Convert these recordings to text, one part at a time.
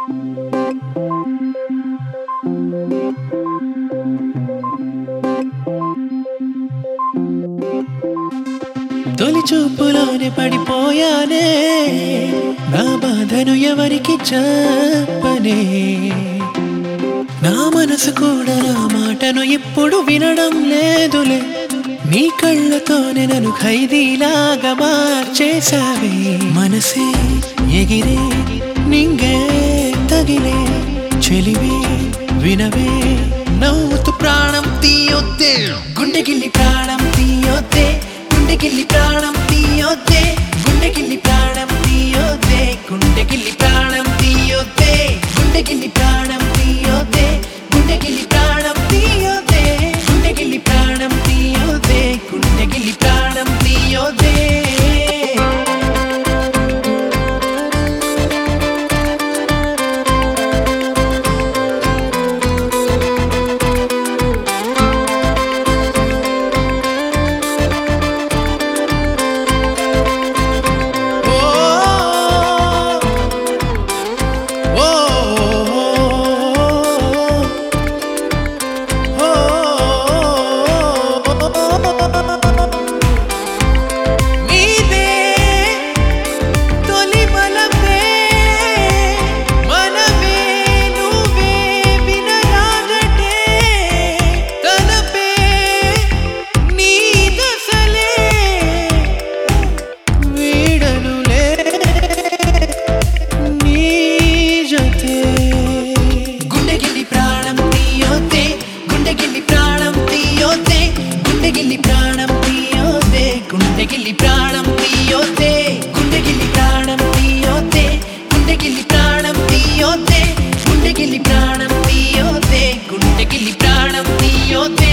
తొలి చూపులోనే పడిపోయానే, నా బాధను ఎవరికి చెప్పనే. నా మనసు కూడా నా మాటను ఇప్పుడు వినడం లేదులే. నీ కళ్ళతోనే నన్ను ఖైదీలాగా మార్చేసావే. మనసే ఎగిరే నింగే తగిలే చెలివే వినవే, నవ్వుతూ ప్రాణం తీయొద్దే. గుండెగిల్లి ప్రాణం తీయొద్దే, గుండెగిల్లి ప్రాణం తీయొద్దే, గుండెగిల్లి ప్రాణం తీయొద్దే, గుండెగిల్లి ప్రాణం తీయొద్దే, గుండెగిల్లి ప్రాణం తీయొద్దే, గుండెగిల్లి ప్రాణం తీయొద్దే, గుండెగిల్లి ప్రాణం తీయొద్దే, గుండెగిల్లి ప్రాణం తీయొద్దే. గుండెగిల్లి ప్రాణం తీయొద్దే, గుండెగిల్లి ప్రాణం తీయొద్దే, గుండెగిల్లి ప్రాణం తీయొద్దే, గుండెగిల్లి ప్రాణం తీయొద్దే, గుండెగిల్లి ప్రాణం తీయొద్దే, గుండెగిల్లి ప్రాణం తీయొద్దే.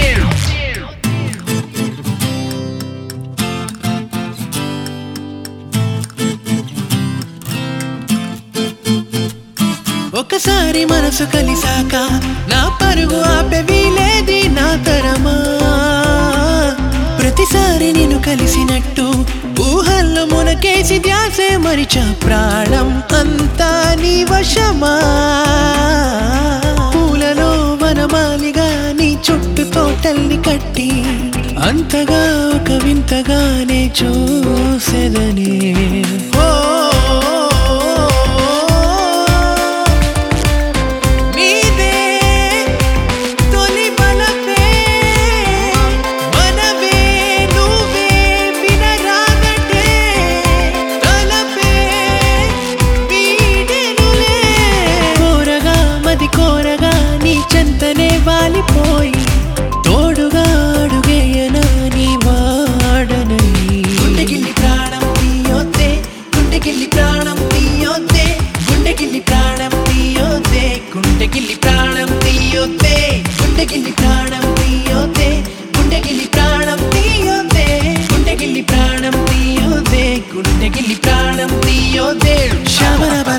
ఒకసారి మనసు కలిసాక నా పరుగు ఆపే వీలేది నా తరమా. ప్రతిసారి నేను కలిసినట్టు ఊహల్లో మునకేసి ధ్యాసే మరిచా. ప్రాణం అంతా నీ వశమా, పూలలో వనమాలిగా నీ చుట్టూ తోటల్ని కట్టి అంతగా ఒక వింతగానే చూసేదని. కోరగా నీ చెంతనే వాలిపోయి తోడుగా అడుగేయనా నీ వాడనై. గుండెగిల్లి ప్రాణం తీయొద్దే, గుండెగిల్లి ప్రాణం తీయొద్దే, గుండెగిల్లి ప్రాణం తీయొద్దే, గుండెగిల్లి ప్రాణం తీయొద్దే, గుండెగిల్లి ప్రాణం తీయొద్దే, గుండెగిల్లి ప్రాణం తీయొద్దే, గుండెగిల్లి ప్రాణం తీయొద్దే, గుండెగిల్లి ప్రాణం తీయొద్దే. శబరబ